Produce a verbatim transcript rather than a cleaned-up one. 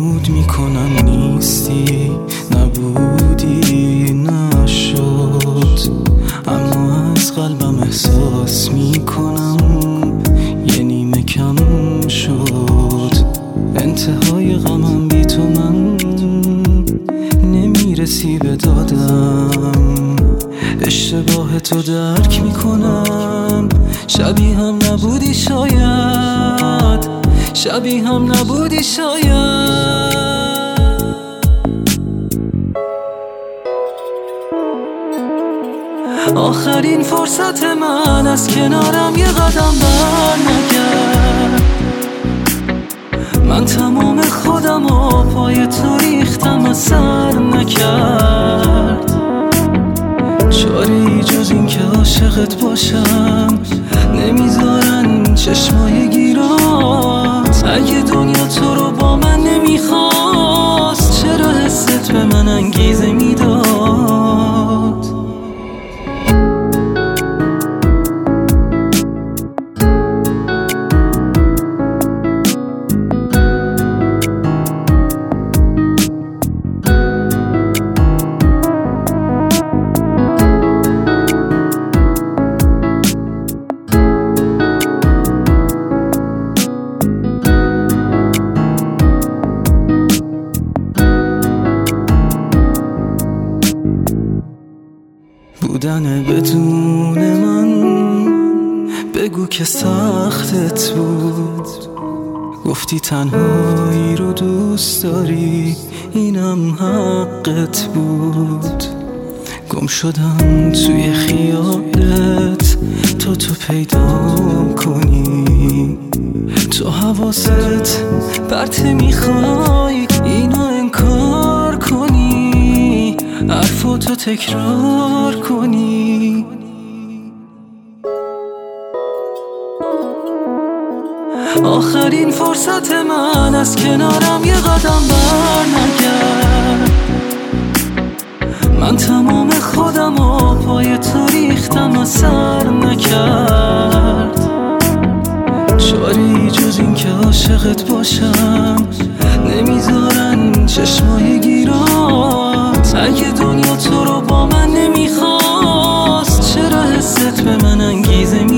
فرامود میکنم نیستی، نبودی، نشد، اما از قلبم احساس میکنم یه نیمه کم شد. انتهای غمم بی تو من نمیرسی به دادم، اشتباه تو درک میکنم. شبیه هم نبودی شاید، شبیه هم نبودی شاید. آخرین فرصت من از کنارم یه قدم بر نگرد. من تمام خودم و پای تو ریختم و سر نکرد. چاره ای جز این که عاشقت باشم نمیذارن چشمای گیرات. اگه دنیا تو رو با من نمیخواست چرا حست به من انگیزه میداد؟ بودن بدون من بگو که سختت بود. گفتی تنهایی رو دوست داری، اینم حقت بود. گم شدم توی خیالت تا تو پیدا کنی. تو حواست برت میخوای اینو انکار کنی، حرفاتو تکرار کنی. آخرین فرصت من از کنارم یه قدم بر نگرد. من تمام خودم و پای تو ریختم و سر نکرد. چاره ای جز این که عاشقت باشم نمیذارن چشمای گیرات. اگه دنیا تو رو با من نمیخواست چرا حست به من انگیزه